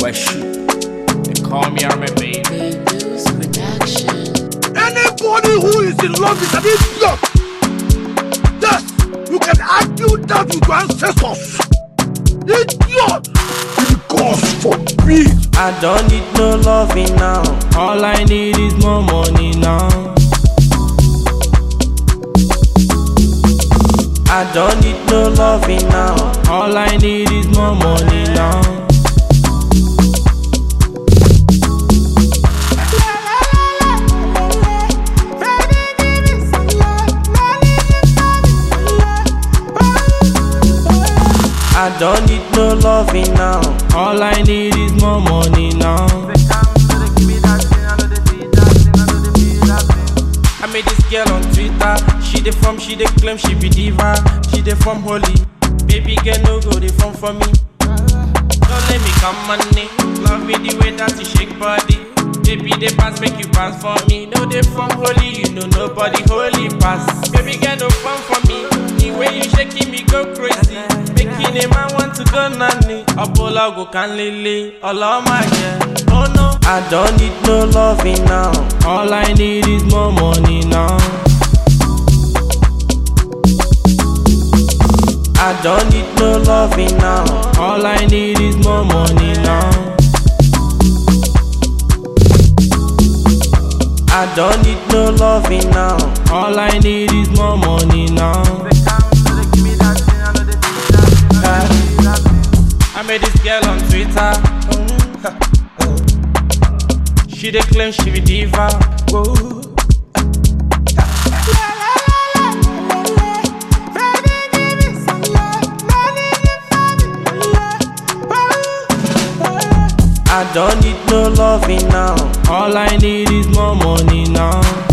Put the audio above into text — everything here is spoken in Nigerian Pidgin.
Shoot. They call me Army Baby. Anybody who is in love is an idiot. Yes, you can argue that with your ancestors. Idiot! God forbid. I don't need no loving now. All I need is more money now. I don't need no loving now. All I need is more money now. I don't need no loving now. All I need is more money now. I met this girl on Twitter. She dey claim she be diva. She dey from Holy. Baby girl no go dey from for me. Don't let me come money. Love me the way that you shake body. Baby they pass make you pass for me. No they from Holy, you know nobody holy pass. Baby girl no fun for me. The way you shaking me go crazy. Making a man want to go nanny. Apollo go can lily. All of my girl. Oh no, I don't need no loving now. All I need is more money now. I don't need no loving now. All I need is more money now. I don't need no loving now. All I need is more money now. I met this girl on Twitter. She dey claim she be diva. Whoa. I don't need no loving now. All I need is more money now.